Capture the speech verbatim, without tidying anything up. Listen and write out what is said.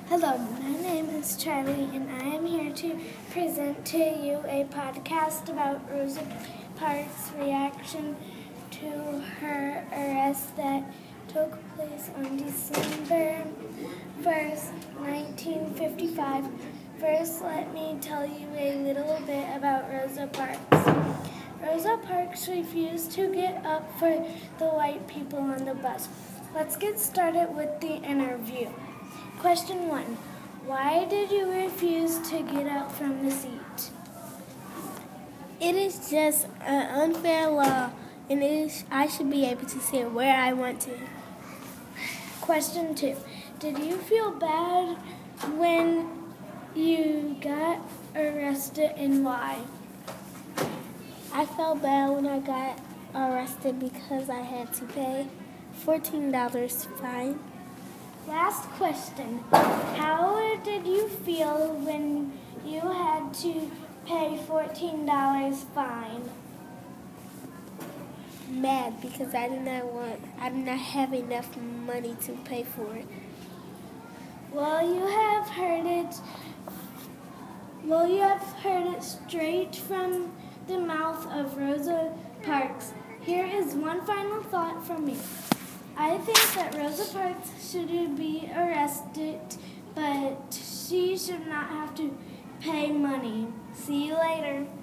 Hello, my name is Charlie, and I am here to present to you a podcast about Rosa Parks' reaction to her arrest that took place on December first, nineteen fifty-five. First, let me tell you a little bit about Rosa Parks. Rosa Parks refused to get up for the white people on the bus. Let's get started with the interview. Question one. Why did you refuse to get up from the seat? It is just an unfair law, and it is, I should be able to sit where I want to. Question two. Did you feel bad when you got arrested, and why? I felt bad when I got arrested because I had to pay fourteen dollars fine. Last question. How did you feel when you had to pay fourteen dollars fine? Mad because I did not want, I did not have enough money to pay for it. Well, you have heard it. Well, you have heard it straight from the mouth of Rosa Parks. Here is one final thought from me. I think that Rosa Parks should be arrested, but she should not have to pay money. See you later.